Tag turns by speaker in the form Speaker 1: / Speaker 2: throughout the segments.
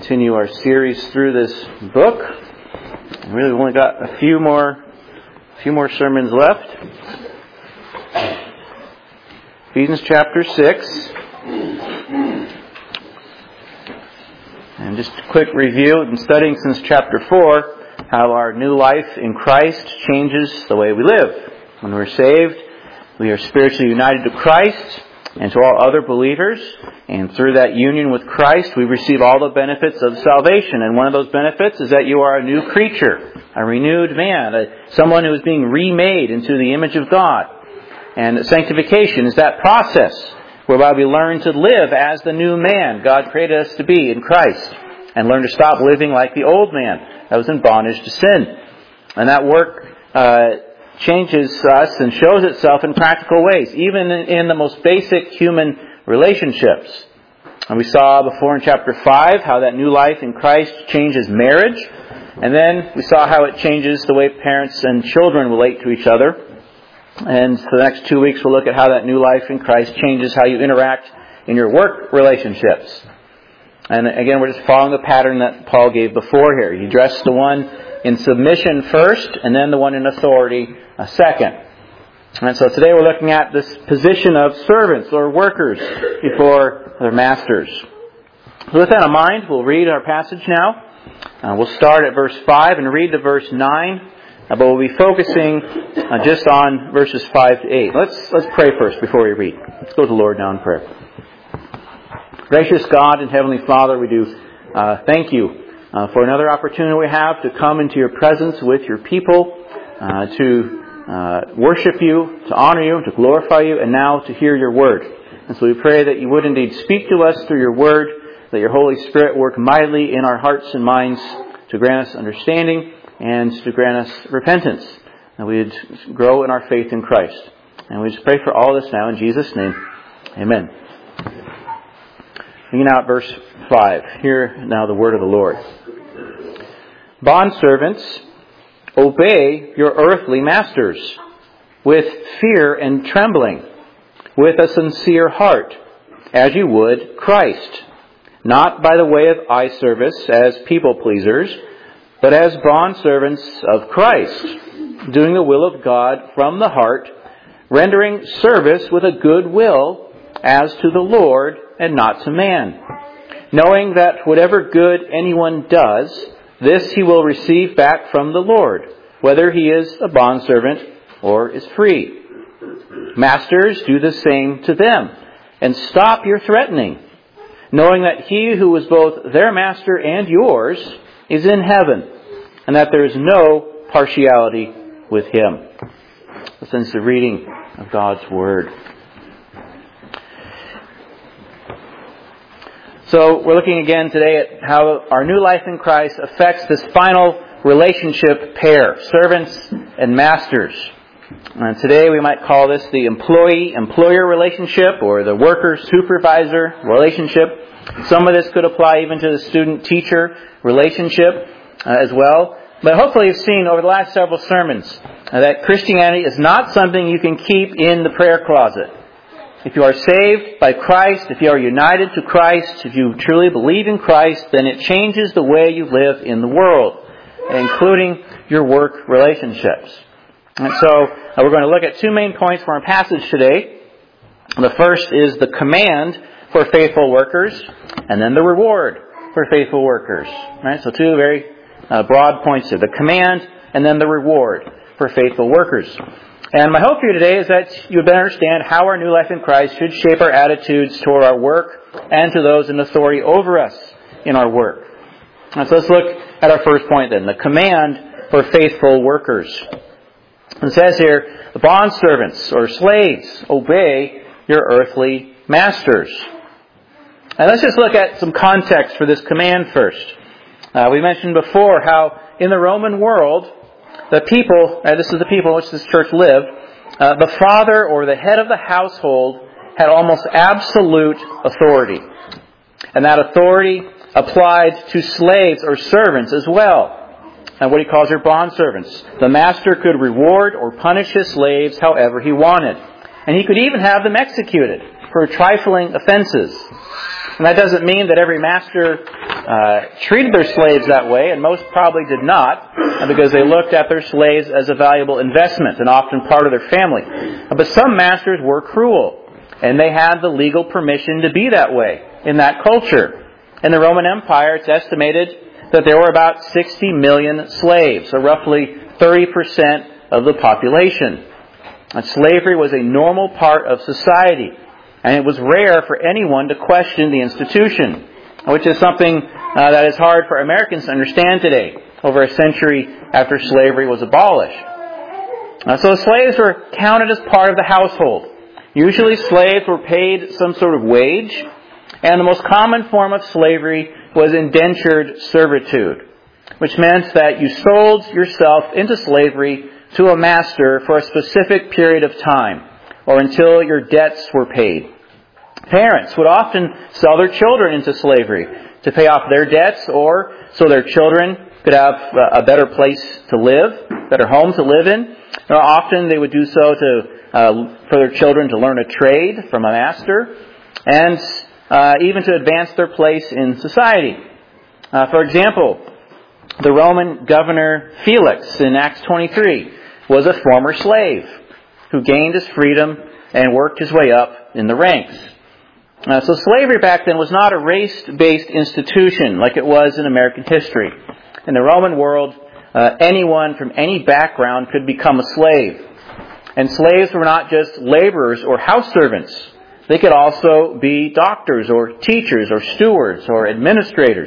Speaker 1: continue our series through this book. Really, we've only got a few more sermons left. Ephesians chapter 6. And just a quick review. We've been studying since chapter 4 how our new life in Christ changes the way we live. When we're saved, we are spiritually united to Christ and to all other believers. And through that union with Christ, we receive all the benefits of salvation. And one of those benefits is that you are a new creature, a renewed man, someone who is being remade into the image of God. And sanctification is that process whereby we learn to live as the new man God created us to be in Christ, and learn to stop living like the old man that was in bondage to sin. And that work changes us and shows itself in practical ways, even in the most basic human relationships. And we saw before in chapter 5 how that new life in Christ changes marriage. And then we saw how it changes the way parents and children relate to each other. And for the next 2 weeks we'll look at how that new life in Christ changes how you interact in your work relationships. And again, we're just following the pattern that Paul gave before here. He addressed the one in submission first, and then the one in authority second. And so today we're looking at this position of servants or workers before their masters. So with that in mind, we'll read our passage now. We'll start at verse 5 and read to verse 9, but we'll be focusing just on verses 5 to 8. Let's pray first before we read. Let's go to the Lord now in prayer. Gracious God and Heavenly Father, we do thank you for another opportunity we have to come into your presence with your people, to worship you, to honor you, to glorify you, and now to hear your word. And so we pray that you would indeed speak to us through your word, that your Holy Spirit work mightily in our hearts and minds to grant us understanding and to grant us repentance, that we would grow in our faith in Christ. And we just pray for all this now in Jesus' name. Amen. Looking now at verse 5. Hear now the word of the Lord. Bondservants, obey your earthly masters with fear and trembling, with a sincere heart, as you would Christ, not by the way of eye service as people pleasers, but as bondservants of Christ, doing the will of God from the heart, rendering service with a good will as to the Lord and not to man, knowing that whatever good anyone does, this he will receive back from the Lord, whether he is a bondservant or is free. Masters, do the same to them, and stop your threatening, knowing that he who is both their master and yours is in heaven, and that there is no partiality with him. Listen to the reading of God's Word. So we're looking again today at how our new life in Christ affects this final relationship pair, servants and masters. And today we might call this the employee-employer relationship or the worker-supervisor relationship. Some of this could apply even to the student-teacher relationship as well. But hopefully you've seen over the last several sermons that Christianity is not something you can keep in the prayer closet. If you are saved by Christ, if you are united to Christ, if you truly believe in Christ, then it changes the way you live in the world, including your work relationships. And so we're going to look at two main points from our passage today. The first is the command for faithful workers, and then the reward for faithful workers. Right? So two very broad points here. The command and then the reward for faithful workers. And my hope for you today is that you would better understand how our new life in Christ should shape our attitudes toward our work and to those in authority over us in our work. And so let's look at our first point then, the command for faithful workers. It says here, the bondservants or slaves, obey your earthly masters. And let's just look at some context for this command first. We mentioned before how in the Roman world, the people, this is the people in which this church lived, the father or the head of the household had almost absolute authority. And that authority applied to slaves or servants as well. And what he calls your bondservants. The master could reward or punish his slaves however he wanted. And he could even have them executed for trifling offenses. And that doesn't mean that every master treated their slaves that way, and most probably did not, because they looked at their slaves as a valuable investment and often part of their family. But some masters were cruel, and they had the legal permission to be that way in that culture. In the Roman Empire, it's estimated that there were about 60 million slaves, so roughly 30% of the population. And slavery was a normal part of society, and it was rare for anyone to question the institution, which is something that is hard for Americans to understand today, over a century after slavery was abolished. So slaves were counted as part of the household. Usually slaves were paid some sort of wage, and the most common form of slavery was indentured servitude, which meant that you sold yourself into slavery to a master for a specific period of time, or until your debts were paid. Parents would often sell their children into slavery to pay off their debts, or so their children could have a better place to live, better home to live in. Or often they would do so for their children to learn a trade from a master, and even to advance their place in society. For example, the Roman governor Felix in Acts 23 was a former slave who gained his freedom and worked his way up in the ranks. So slavery back then was not a race-based institution like it was in American history. In the Roman world, anyone from any background could become a slave. And slaves were not just laborers or house servants. They could also be doctors or teachers or stewards or administrators.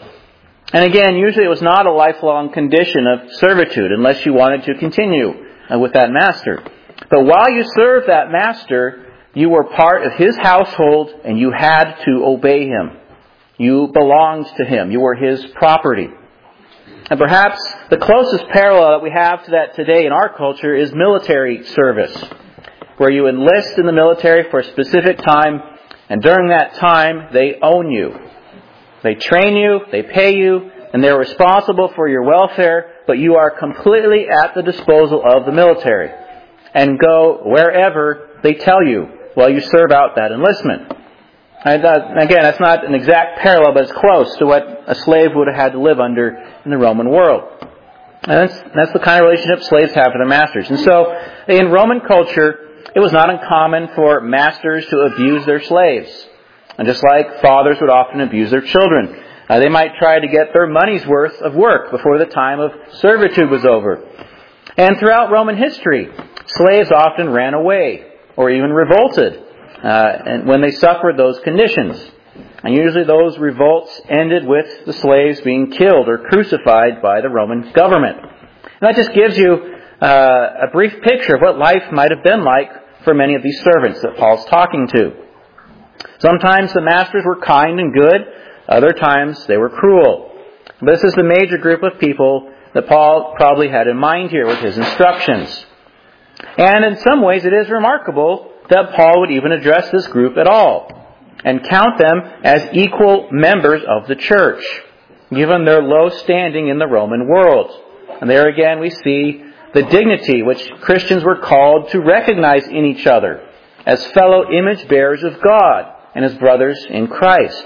Speaker 1: And again, usually it was not a lifelong condition of servitude unless you wanted to continue with that master. But while you served that master, you were part of his household and you had to obey him. You belonged to him. You were his property. And perhaps the closest parallel that we have to that today in our culture is military service, where you enlist in the military for a specific time, and during that time, they own you. They train you, they pay you, and they're responsible for your welfare, but you are completely at the disposal of the military, and go wherever they tell you while you serve out that enlistment. And again, that's not an exact parallel, but it's close to what a slave would have had to live under in the Roman world. And that's the kind of relationship slaves have with their masters. And so, in Roman culture, it was not uncommon for masters to abuse their slaves. And just like fathers would often abuse their children, they might try to get their money's worth of work before the time of servitude was over. And throughout Roman history, slaves often ran away or even revolted and when they suffered those conditions. And usually those revolts ended with the slaves being killed or crucified by the Roman government. And that just gives you a brief picture of what life might have been like for many of these servants that Paul's talking to. Sometimes the masters were kind and good. Other times they were cruel. This is the major group of people that Paul probably had in mind here with his instructions. And in some ways it is remarkable that Paul would even address this group at all and count them as equal members of the church, given their low standing in the Roman world. And there again we see the dignity which Christians were called to recognize in each other as fellow image bearers of God and as brothers in Christ.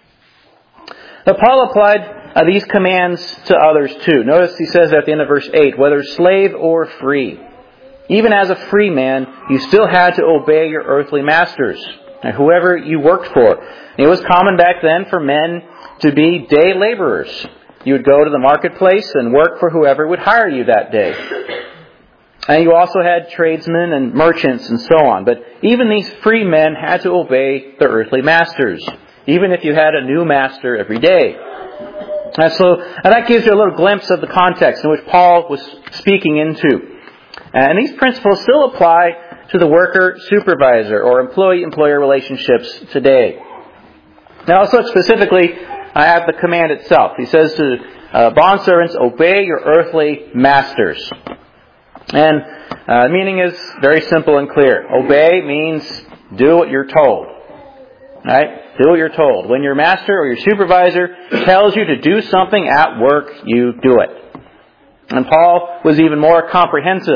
Speaker 1: Now Paul applied these commands to others too. Notice he says at the end of verse 8, whether slave or free. Even as a free man, you still had to obey your earthly masters, whoever you worked for. It was common back then for men to be day laborers. You would go to the marketplace and work for whoever would hire you that day. And you also had tradesmen and merchants and so on. But even these free men had to obey their earthly masters, even if you had a new master every day. And that gives you a little glimpse of the context in which Paul was speaking into. And these principles still apply to the worker-supervisor or employee-employer relationships today. Now, let's look specifically at the command itself. He says to bondservants, obey your earthly masters. And the meaning is very simple and clear. Obey means do what you're told. Right? Do what you're told. When your master or your supervisor tells you to do something at work, you do it. And Paul was even more comprehensive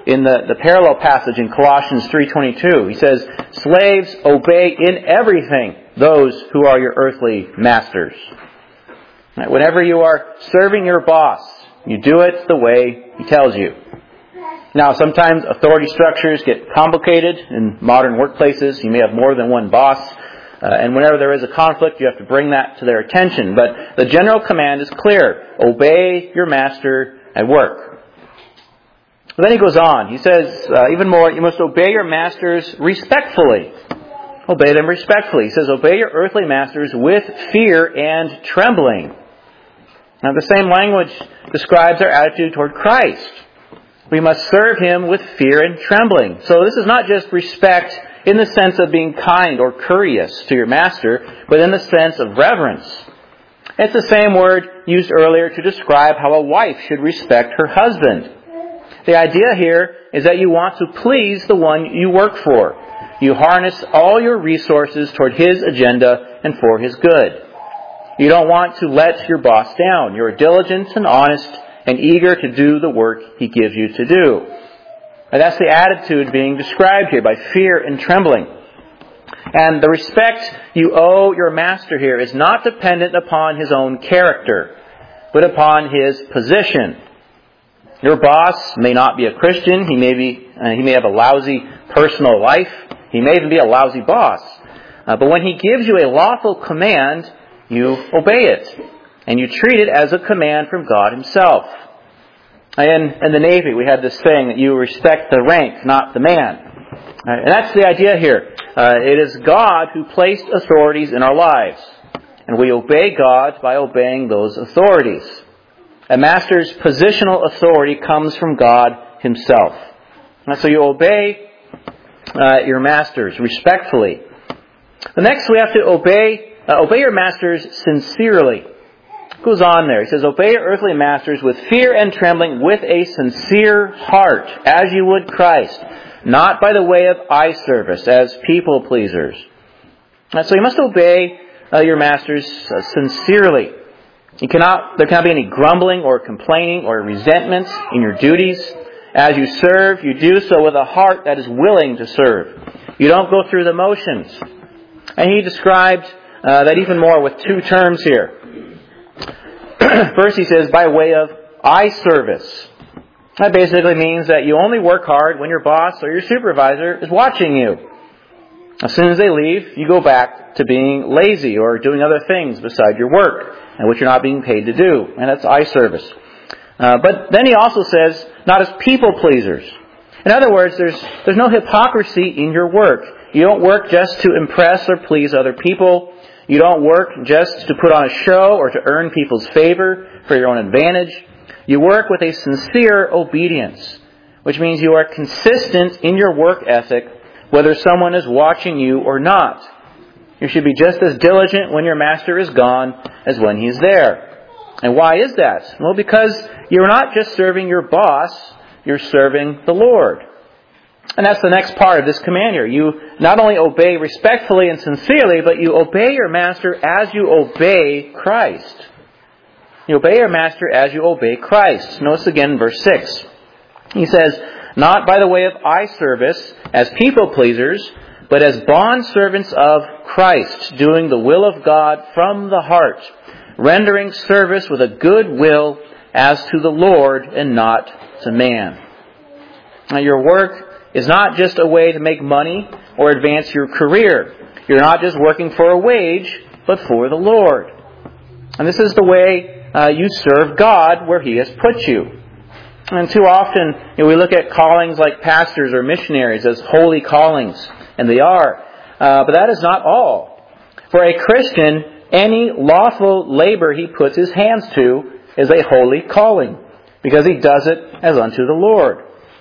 Speaker 1: in the parallel passage in Colossians 3:22. He says, "Slaves, obey in everything those who are your earthly masters." Right, whenever you are serving your boss, you do it the way he tells you. Now, sometimes authority structures get complicated in modern workplaces. You may have more than one boss. And whenever there is a conflict, you have to bring that to their attention. But the general command is clear. Obey your master at work. But then he goes on. He says, even more, you must obey your masters respectfully. Obey them respectfully. He says, obey your earthly masters with fear and trembling. Now, the same language describes our attitude toward Christ. We must serve Him with fear and trembling. So this is not just respect in the sense of being kind or courteous to your master, but in the sense of reverence. It's the same word used earlier to describe how a wife should respect her husband. The idea here is that you want to please the one you work for. You harness all your resources toward his agenda and for his good. You don't want to let your boss down. You're diligent and honest and eager to do the work he gives you to do. And that's the attitude being described here by fear and trembling. And the respect you owe your master here is not dependent upon his own character, but upon his position. Your boss may not be a Christian. He may have a lousy personal life. He may even be a lousy boss. But when he gives you a lawful command, you obey it. And you treat it as a command from God Himself. In the Navy, we had this saying that you respect the rank, not the man. And that's the idea here. It is God who placed authorities in our lives. And we obey God by obeying those authorities. A master's positional authority comes from God Himself. And so you obey your masters respectfully. The next, we have to obey your masters sincerely. It goes on there. He says, obey your earthly masters with fear and trembling, with a sincere heart, as you would Christ, not by the way of eye service, as people pleasers. So you must obey your masters sincerely. There cannot be any grumbling or complaining or resentment in your duties. As you serve, you do so with a heart that is willing to serve. You don't go through the motions. And he described that even more with two terms here. First, he says, by way of eye service. That basically means that you only work hard when your boss or your supervisor is watching you. As soon as they leave, you go back to being lazy or doing other things beside your work, and which you're not being paid to do. And that's eye service. But then he also says, not as people pleasers. In other words, there's no hypocrisy in your work. You don't work just to impress or please other people. You don't work just to put on a show or to earn people's favor for your own advantage. You work with a sincere obedience, which means you are consistent in your work ethic, whether someone is watching you or not. You should be just as diligent when your master is gone as when he's there. And why is that? Well, because you're not just serving your boss, you're serving the Lord. And that's the next part of this command here. You not only obey respectfully and sincerely, but you obey your master as you obey Christ. You obey your master as you obey Christ. Notice again verse 6. He says, not by the way of eye service as people pleasers, but as bondservants of Christ, doing the will of God from the heart, rendering service with a good will as to the Lord and not to man. Now, your work is not just a way to make money or advance your career. You're not just working for a wage, but for the Lord. And this is the way you serve God where He has put you. And too often, we look at callings like pastors or missionaries as holy callings, and they are. But that is not all. For a Christian, any lawful labor he puts his hands to is a holy calling, because he does it as unto the Lord.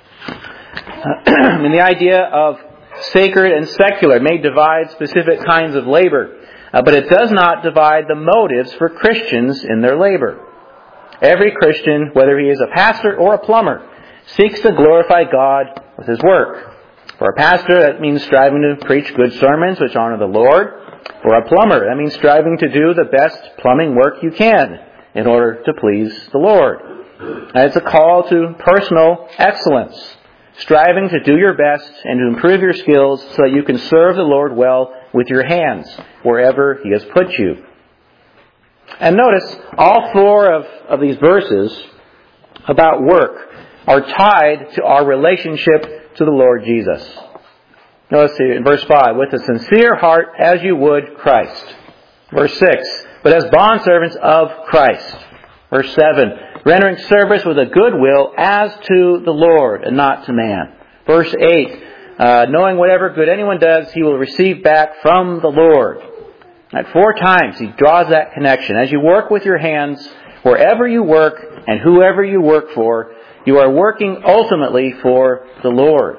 Speaker 1: And the idea of sacred and secular may divide specific kinds of labor, but it does not divide the motives for Christians in their labor. Every Christian, whether he is a pastor or a plumber, seeks to glorify God with his work. For a pastor, that means striving to preach good sermons which honor the Lord. For a plumber, that means striving to do the best plumbing work you can in order to please the Lord. And it's a call to personal excellence. striving to do your best and to improve your skills so that you can serve the Lord well with your hands wherever He has put you. And notice, all four of these verses about work are tied to our relationship to the Lord Jesus. Notice in verse 5, with a sincere heart as you would Christ. Verse 6, but as bondservants of Christ. Verse 7, rendering service with a good will as to the Lord and not to man. Verse 8, knowing whatever good anyone does, he will receive back from the Lord. At 4 times he draws that connection. As you work with your hands, wherever you work and whoever you work for, you are working ultimately for the Lord.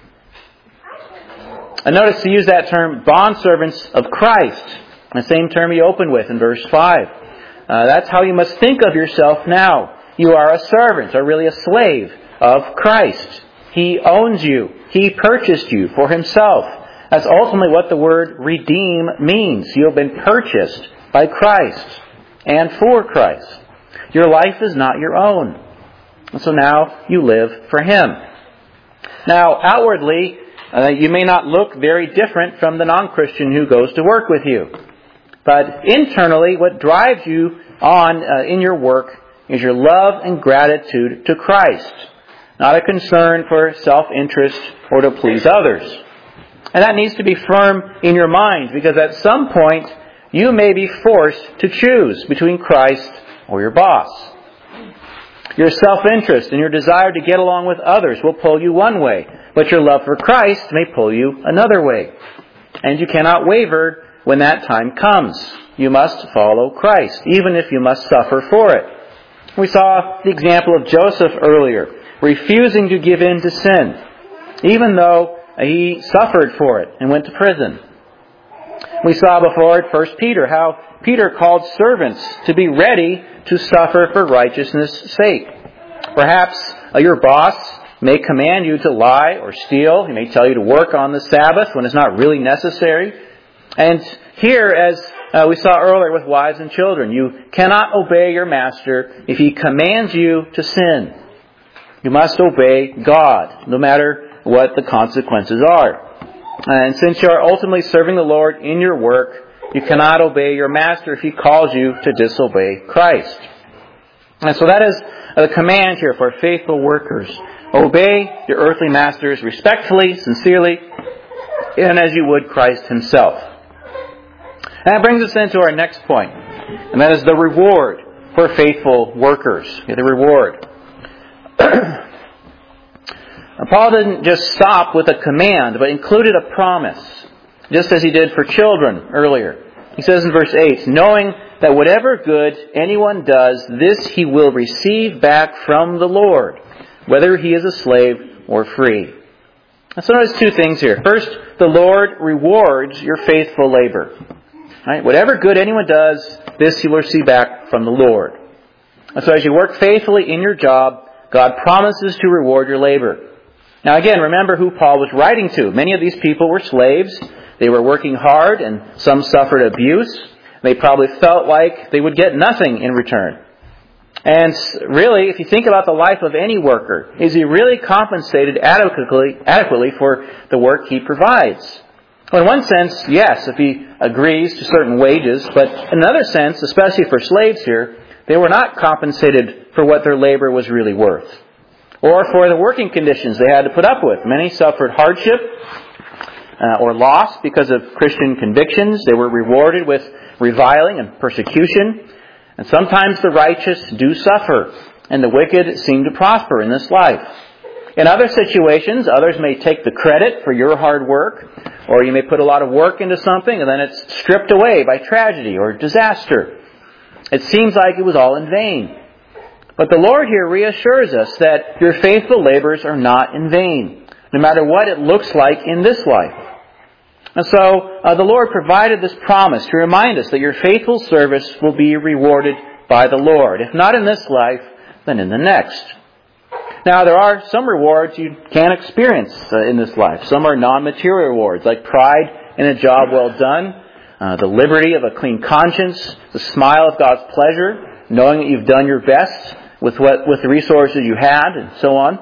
Speaker 1: And notice to use that term, bondservants of Christ, the same term he opened with in verse 5. That's how you must think of yourself now. You are a servant, or really a slave of Christ. He owns you. He purchased you for Himself. That's ultimately what the word redeem means. You have been purchased by Christ and for Christ. Your life is not your own. And so now you live for Him. Now, outwardly, you may not look very different from the non-Christian who goes to work with you. But internally, what drives you on in your work is your love and gratitude to Christ, not a concern for self-interest or to please others. And that needs to be firm in your mind, because at some point you may be forced to choose between Christ or your boss. Your self-interest and your desire to get along with others will pull you one way, but your love for Christ may pull you another way. And you cannot waver when that time comes. You must follow Christ, even if you must suffer for it. We saw the example of Joseph earlier, refusing to give in to sin, even though he suffered for it and went to prison. We saw before at 1 Peter how Peter called servants to be ready to suffer for righteousness' sake. Perhaps your boss may command you to lie or steal. He may tell you to work on the Sabbath when it's not really necessary. And here, as we saw earlier with wives and children, you cannot obey your master if he commands you to sin. You must obey God, no matter what the consequences are. And since you are ultimately serving the Lord in your work, you cannot obey your master if he calls you to disobey Christ. And so that is the command here for faithful workers. Obey your earthly masters respectfully, sincerely, and as you would Christ Himself. And that brings us into our next point, and that is the reward for faithful workers. The reward. Paul didn't just stop with a command, but included a promise, just as he did for children earlier. He says in verse 8, knowing that whatever good anyone does, this he will receive back from the Lord, whether he is a slave or free. So notice 2 things here. First, the Lord rewards your faithful labor. Right? Whatever good anyone does, this he will receive back from the Lord. And so as you work faithfully in your job, God promises to reward your labor. Now again, remember who Paul was writing to. Many of these people were slaves. They were working hard, and some suffered abuse. They probably felt like they would get nothing in return. And really, if you think about the life of any worker, is he really compensated adequately for the work he provides? Well, in one sense, yes, if he agrees to certain wages. But in another sense, especially for slaves here, they were not compensated for what their labor was really worth, or for the working conditions they had to put up with. Many suffered hardship or loss because of Christian convictions. They were rewarded with reviling and persecution. And sometimes the righteous do suffer, and the wicked seem to prosper in this life. In other situations, others may take the credit for your hard work, or you may put a lot of work into something and then it's stripped away by tragedy or disaster. It seems like it was all in vain. But the Lord here reassures us that your faithful labors are not in vain, no matter what it looks like in this life. And so the Lord provided this promise to remind us that your faithful service will be rewarded by the Lord. If not in this life, then in the next. Now, there are some rewards you can experience in this life. Some are non-material rewards, like pride in a job well done, the liberty of a clean conscience, the smile of God's pleasure, knowing that you've done your best with the resources you had, and so on.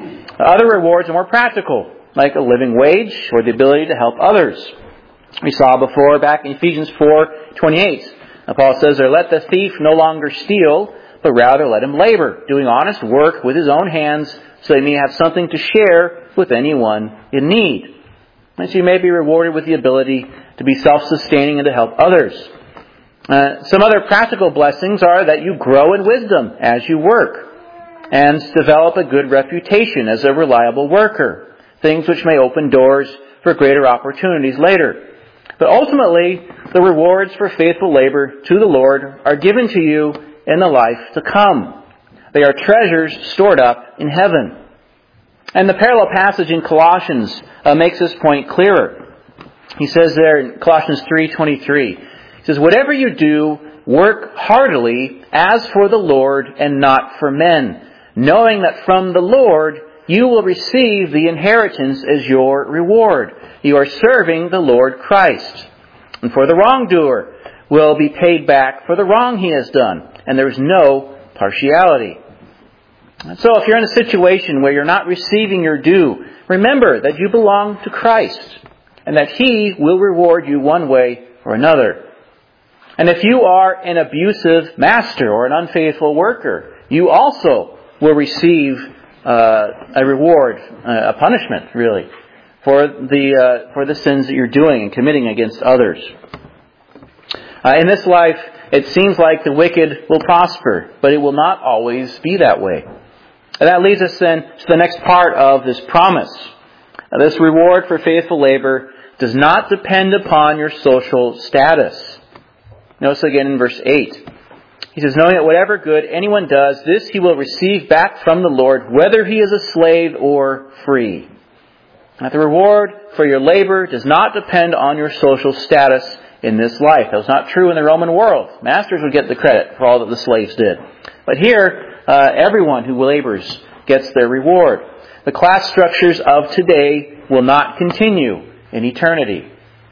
Speaker 1: Other rewards are more practical, like a living wage or the ability to help others. We saw before back in Ephesians 4:28. Paul says there, "Let the thief no longer steal, but rather let him labor, doing honest work with his own hands, so he may have something to share with anyone in need." And so you may be rewarded with the ability to be self-sustaining and to help others. Some other practical blessings are that you grow in wisdom as you work and develop a good reputation as a reliable worker, things which may open doors for greater opportunities later. But ultimately, the rewards for faithful labor to the Lord are given to you in the life to come. They are treasures stored up in heaven. And the parallel passage in Colossians makes this point clearer. He says there in Colossians 3:23, he says, "Whatever you do, work heartily as for the Lord and not for men, knowing that from the Lord you will receive the inheritance as your reward. You are serving the Lord Christ. And for the wrongdoer will be paid back for the wrong he has done, and there is no partiality." And so if you're in a situation where you're not receiving your due, remember that you belong to Christ and that He will reward you one way or another. And if you are an abusive master or an unfaithful worker, you also will receive a reward, a punishment, really, for the sins that you're doing and committing against others. In this life, it seems like the wicked will prosper, but it will not always be that way. And that leads us then to the next part of this promise. This reward for faithful labor does not depend upon your social status. Notice again in verse 8. He says, "Knowing that whatever good anyone does, this he will receive back from the Lord, whether he is a slave or free." That the reward for your labor does not depend on your social status in this life. That was not true in the Roman world. Masters would get the credit for all that the slaves did. But here, everyone who labors gets their reward. The class structures of today will not continue in eternity.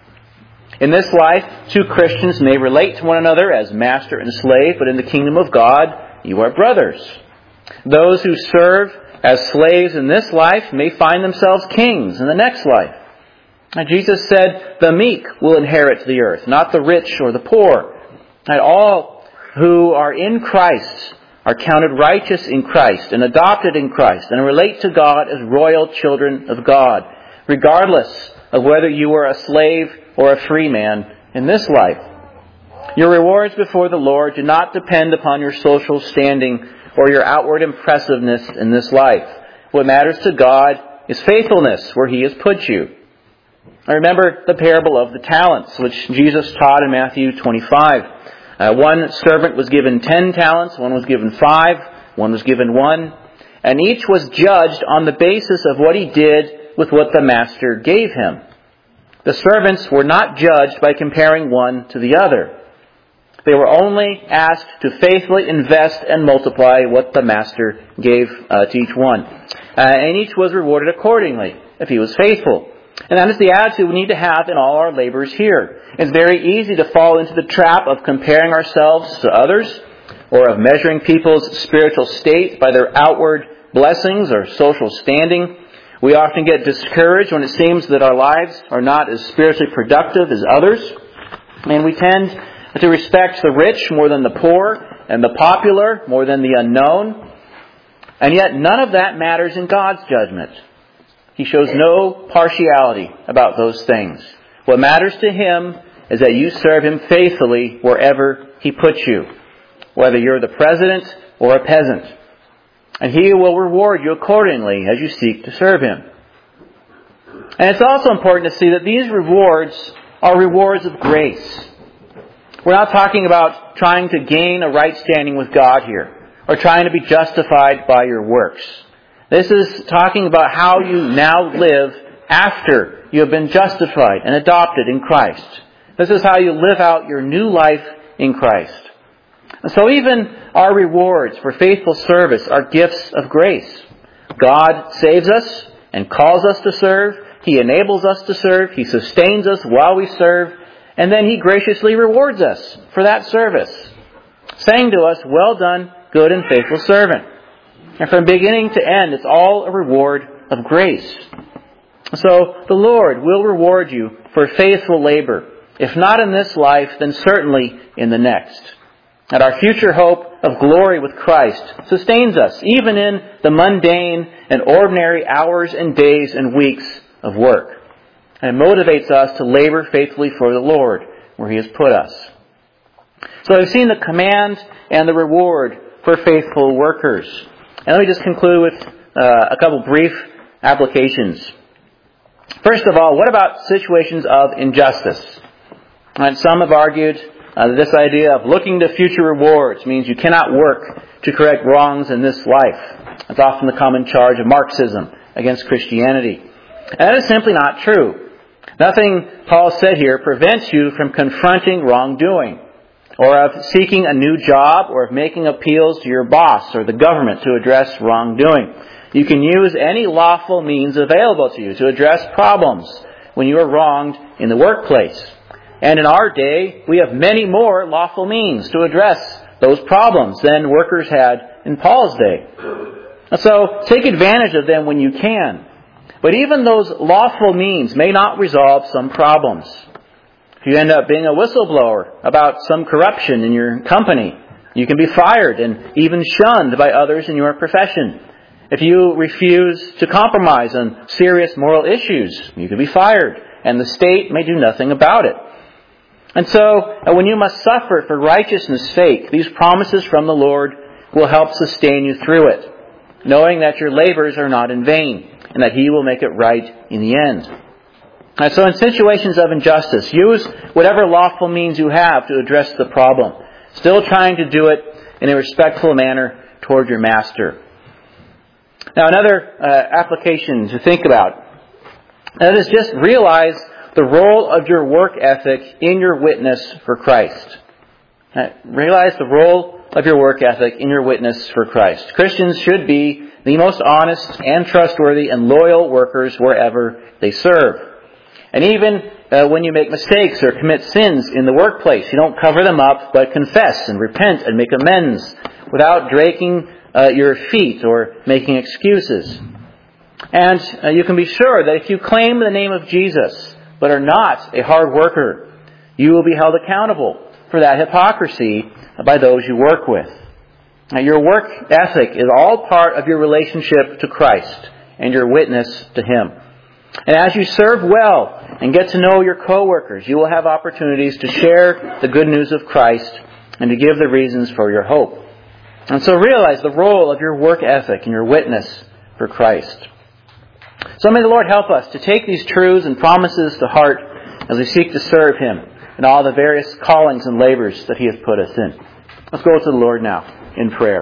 Speaker 1: In this life, two Christians may relate to one another as master and slave, but in the kingdom of God, you are brothers. Those who serve as slaves in this life may find themselves kings in the next life. And Jesus said, "The meek will inherit the earth, not the rich or the poor." And all who are in Christ are counted righteous in Christ and adopted in Christ and relate to God as royal children of God, regardless of whether you are a slave or a free man in this life. Your rewards before the Lord do not depend upon your social standing or your outward impressiveness in this life. What matters to God is faithfulness where He has put you. I remember the parable of the talents, which Jesus taught in Matthew 25. One servant was given 10 talents, one was given 5, one was given 1, and each was judged on the basis of what he did with what the master gave him. The servants were not judged by comparing one to the other. They were only asked to faithfully invest and multiply what the master gave to each one. And each was rewarded accordingly if he was faithful. And that is the attitude we need to have in all our labors here. It's very easy to fall into the trap of comparing ourselves to others or of measuring people's spiritual state by their outward blessings or social standing. We often get discouraged when it seems that our lives are not as spiritually productive as others. And we tend to respect the rich more than the poor and the popular more than the unknown. And yet none of that matters in God's judgment. He shows no partiality about those things. What matters to Him is that you serve Him faithfully wherever He puts you, whether you're the president or a peasant. And He will reward you accordingly as you seek to serve Him. And it's also important to see that these rewards are rewards of grace. We're not talking about trying to gain a right standing with God here, or trying to be justified by your works. This is talking about how you now live after you have been justified and adopted in Christ. This is how you live out your new life in Christ. And so even our rewards for faithful service are gifts of grace. God saves us and calls us to serve. He enables us to serve. He sustains us while we serve. And then He graciously rewards us for that service, saying to us, "Well done, good and faithful servant." And from beginning to end, it's all a reward of grace. So the Lord will reward you for faithful labor. If not in this life, then certainly in the next. And our future hope of glory with Christ sustains us, even in the mundane and ordinary hours and days and weeks of work. And it motivates us to labor faithfully for the Lord, where He has put us. So we've seen the command and the reward for faithful workers. And let me just conclude with a couple brief applications. First of all, what about situations of injustice? And some have argued that this idea of looking to future rewards means you cannot work to correct wrongs in this life. That's often the common charge of Marxism against Christianity. And that is simply not true. Nothing Paul said here prevents you from confronting wrongdoing, or of seeking a new job, or of making appeals to your boss or the government to address wrongdoing. You can use any lawful means available to you to address problems when you are wronged in the workplace. And in our day, we have many more lawful means to address those problems than workers had in Paul's day. And so take advantage of them when you can. But even those lawful means may not resolve some problems. If you end up being a whistleblower about some corruption in your company, you can be fired and even shunned by others in your profession. If you refuse to compromise on serious moral issues, you can be fired, and the state may do nothing about it. And so, when you must suffer for righteousness' sake, these promises from the Lord will help sustain you through it, knowing that your labors are not in vain, and that He will make it right in the end. And so in situations of injustice, use whatever lawful means you have to address the problem, still trying to do it in a respectful manner toward your master. Now, another application to think about, that is just realize the role of your work ethic in your witness for Christ. Realize the role of your work ethic in your witness for Christ. Christians should be the most honest and trustworthy and loyal workers wherever they serve. And even when you make mistakes or commit sins in the workplace, you don't cover them up, but confess and repent and make amends without dragging your feet or making excuses. And you can be sure that if you claim the name of Jesus but are not a hard worker, you will be held accountable for that hypocrisy by those you work with. Now, your work ethic is all part of your relationship to Christ and your witness to Him. And as you serve well and get to know your co-workers, you will have opportunities to share the good news of Christ and to give the reasons for your hope. And so realize the role of your work ethic and your witness for Christ. So may the Lord help us to take these truths and promises to heart as we seek to serve Him in all the various callings and labors that He has put us in. Let's go to the Lord now in prayer.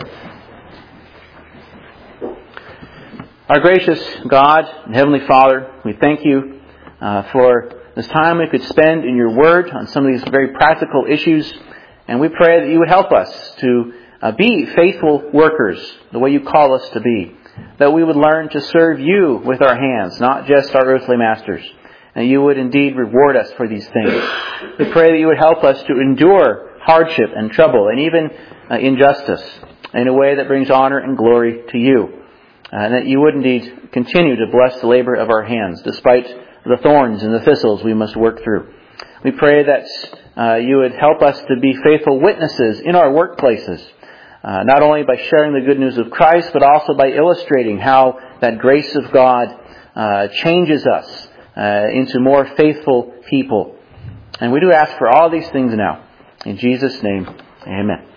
Speaker 1: Our gracious God and Heavenly Father, we thank You for this time we could spend in Your Word on some of these very practical issues. And we pray that You would help us to be faithful workers the way You call us to be. That we would learn to serve You with our hands, not just our earthly masters. And You would indeed reward us for these things. We pray that You would help us to endure hardship and trouble and even injustice in a way that brings honor and glory to You. And that You would indeed continue to bless the labor of our hands despite the thorns and the thistles we must work through. We pray that You would help us to be faithful witnesses in our workplaces. Not only by sharing the good news of Christ, but also by illustrating how that grace of God changes us into more faithful people. And we do ask for all these things now. In Jesus' name, amen.